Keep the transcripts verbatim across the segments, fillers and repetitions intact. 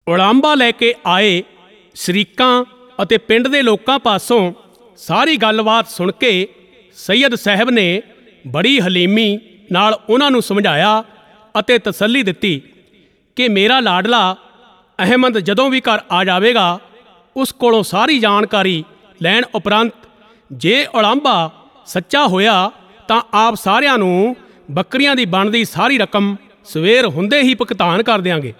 ਉਲਾਂਭਾ ਲੈ ਕੇ ਆਏ ਸ਼ਰੀਕਾਂ ਅਤੇ ਪਿੰਡ ਦੇ ਲੋਕਾਂ ਪਾਸੋਂ ਸਾਰੀ ਗੱਲਬਾਤ ਸੁਣ ਕੇ ਸੈਯਦ ਸਾਹਿਬ ਨੇ ਬੜੀ ਹਲੀਮੀ ਨਾਲ ਉਹਨਾਂ ਨੂੰ ਸਮਝਾਇਆ ਅਤੇ ਤਸੱਲੀ ਦਿੱਤੀ ਕਿ ਮੇਰਾ ਲਾਡਲਾ ਅਹਿਮਦ ਜਦੋਂ ਵੀ ਘਰ ਆ ਜਾਵੇਗਾ ਉਸ ਕੋਲੋਂ ਸਾਰੀ ਜਾਣਕਾਰੀ ਲੈਣ ਉਪਰੰਤ ਜੇ ਉਲਾਂਭਾ ਸੱਚਾ ਹੋਇਆ ਤਾਂ ਆਪ ਸਾਰਿਆਂ ਨੂੰ ਬੱਕਰੀਆਂ ਦੀ ਬਣਦੀ ਸਾਰੀ ਰਕਮ ਸਵੇਰ ਹੁੰਦੇ ਹੀ ਭੁਗਤਾਨ ਕਰ ਦਿਆਂਗੇ।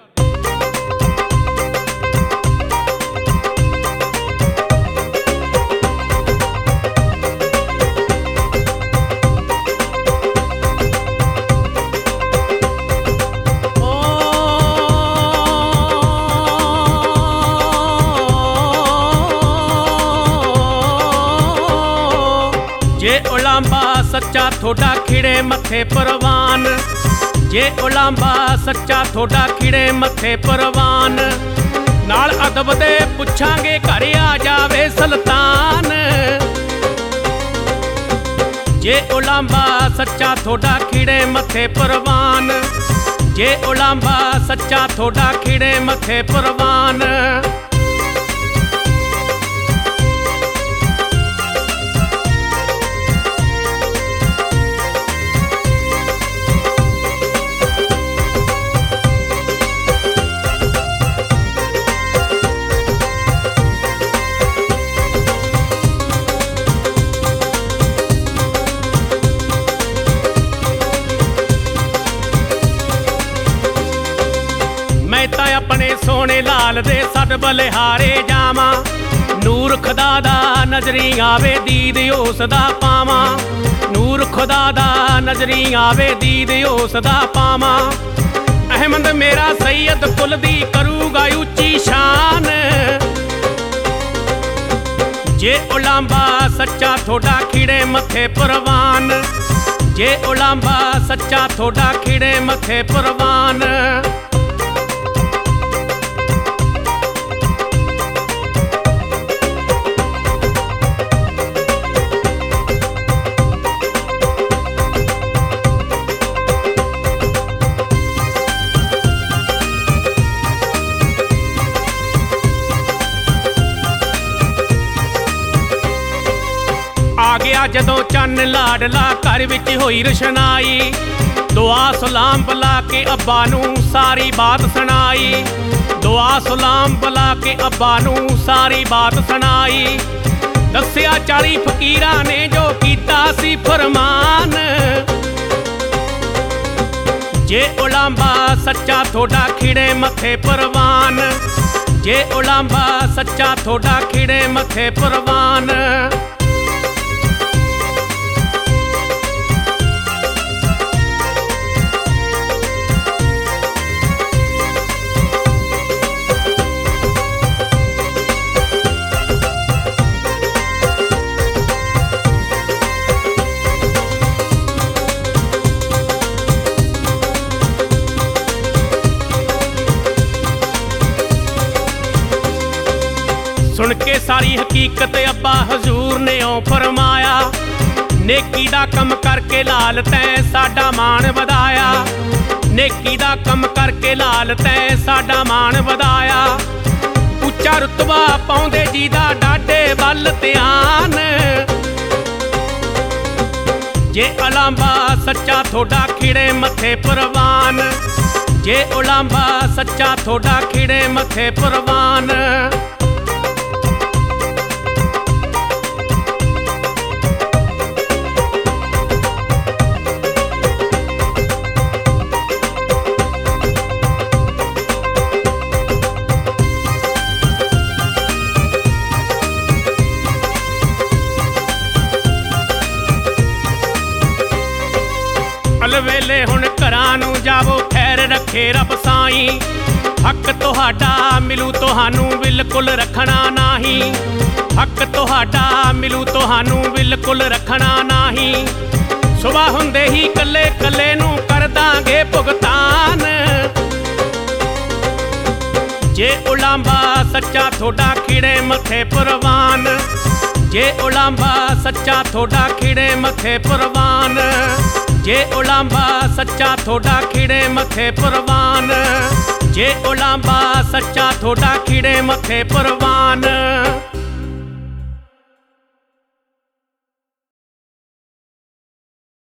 ਜੇ ਉਲਾਂਭਾ ਸੱਚਾ ਤੁਹਾਡਾ ਖਿੜੇ ਮੱਥੇ ਪਰਵਾਨ, ਜੇ ਉਲਾਂਭਾ ਸੱਚਾ ਤੁਹਾਡਾ ਖਿੜੇ ਮੱਥੇ ਪਰਵਾਨ, ਨਾਲ ਅਦਬ ਦੇ ਪੁੱਛਾਂਗੇ ਘਰ ਆ ਜਾਵੇ ਸੁਲਤਾਨ। ਜੇ ਉਲਾਂਭਾ ਸੱਚਾ ਤੁਹਾਡਾ ਖਿੜੇ ਮੱਥੇ ਪਰਵਾਨ, ਜੇ ਉਲਾਂਭਾ ਸੱਚਾ ਤੁਹਾਡਾ ਖਿੜੇ ਮੱਥੇ ਪਰਵਾਨ। ਮੈਂ ਤਾਂ ਆਪਣੇ ਸੋਹਣੇ ਲਾਲ ਦੇ ਸੱਡ ਬਲਿਹਾਰੇ ਜਾਵਾਂ, ਨੂਰ ਖੁਦਾ ਦਾ ਨਜ਼ਰੀ ਆਵੇ ਦੀਦ ਉਸ ਦਾ ਪਾਵਾਂ, ਨੂਰ ਖੁਦਾ ਦਾ ਨਜ਼ਰੀ ਆਵੇ ਦੀਦ ਉਸ ਦਾ ਪਾਵਾਂ। ਅਹਿਮਦ ਮੇਰਾ ਸੈਯਦ ਕੁਲ ਦੀ ਕਰੂਗਾ ਉੱਚੀ ਸ਼ਾਨ, ਜੇ ਉਲਾਂਭਾ ਸੱਚਾ ਤੁਹਾਡਾ ਖਿੜੇ ਮੱਥੇ ਪਰਵਾਨ, ਜੇ ਉਲਾਂਭਾ ਸੱਚਾ ਤੁਹਾਡਾ ਖਿੜੇ ਮੱਥੇ ਪਰਵਾਨ। ਆ ਗਿਆ ਜਦੋਂ ਚੰਨ ਲਾਡਲਾ ਘਰ ਵਿੱਚ ਹੋਈ ਰਸ਼ਨਾਈ, ਦੁਆ ਸਲਾਮ ਬੁਲਾ ਕੇ ਅੱਬਾ ਨੂੰ ਸਾਰੀ ਬਾਤ ਸੁਣਾਈ, ਦੁਆ ਸਲਾਮ ਬੁਲਾ ਕੇ ਅੱਬਾ ਨੂੰ ਸਾਰੀ ਬਾਤ ਸੁਣਾਈ। ਦੱਸਿਆ ਚਾਲੀ ਫਕੀਰਾਂ ਨੇ ਜੋ ਕੀਤਾ ਸੀ ਫਰਮਾਨ, ਜੇ ਉਲਾਂਭਾ ਸੱਚਾ ਤੁਹਾਡਾ ਖਿੜੇ ਮੱਥੇ ਪਰਵਾਨ, ਜੇ ਉਲਾਂਭਾ ਸੱਚਾ ਤੁਹਾਡਾ ਖਿੜੇ ਮੱਥੇ ਪਰਵਾਨ। ਸੁਣ ਕੇ ਸਾਰੀ ਹਕੀਕਤ ਅੱਬਾ ਹਜ਼ੂਰ ਨੇ ਓ ਫਰਮਾਇਆ, ਨੇਕੀ ਦਾ ਕੰਮ ਕਰਕੇ ਲਾਲ ਤੈਂ ਸਾਡਾ ਮਾਣ ਵਧਾਇਆ, ਨੇਕੀ ਦਾ ਕੰਮ ਕਰਕੇ ਲਾਲ ਤੈਂ ਸਾਡਾ ਮਾਣ ਵਧਾਇਆ। ਉੱਚਾ ਰੁਤਬਾ ਪਾਉਂਦੇ ਜੀ ਦਾ ਡਾਢੇ ਵੱਲ ਧਿਆਨ, ਜੇ ਉਲਾਂਭਾ ਸੱਚਾ ਤੁਹਾਡਾ ਖਿੜੇ ਮੱਥੇ ਪਰਵਾਨ, ਜੇ ਉਲਾਂਭਾ ਸੱਚਾ ਤੁਹਾਡਾ ਖਿੜੇ ਮੱਥੇ ਪਰਵਾਨ। ਵੇਲੇ ਹੁਣ ਘਰਾਂ ਨੂੰ ਜਾਵੋ ਖੈਰ ਰੱਖੇ ਰੱਬ ਸਾਈਂ, ਹੱਕ ਤੁਹਾਡਾ ਮਿਲੂ ਤੁਹਾਨੂੰ ਬਿਲਕੁਲ ਰੱਖਣਾ ਨਹੀਂ, ਹੱਕ ਤੁਹਾਡਾ ਮਿਲੂ ਤੁਹਾਨੂੰ ਬਿਲਕੁਲ ਰੱਖਣਾ ਨਹੀਂ। ਸੁਬਾਹ ਹੁੰਦੇ ਹੀ ਕੱਲੇ ਕੱਲੇ ਨੂੰ ਕਰ ਦਾਂਗੇ ਭੁਗਤਾਨ, ਜੇ ਉਲਾਂਭਾ ਸੱਚਾ ਤੁਹਾਡਾ ਖਿੜੇ ਮੱਥੇ ਪਰਵਾਨ, ਜੇ ਉਲਾਂਭਾ ਸੱਚਾ ਤੁਹਾਡਾ ਖਿੜੇ ਮੱਥੇ ਪਰਵਾਨ, ਜੇ ਉਲਾਂਭਾ ਸੱਚਾ ਤੁਹਾਡਾ ਖਿੜੇ ਮੱਥੇ ਪਰਵਾਨ। ਜੇ ਉਲਾਂਬਾ ਸੱਚਾ ਥੋੜਾ ਖਿੜੇ ਮੱਥੇ ਪਰਵਾਨ।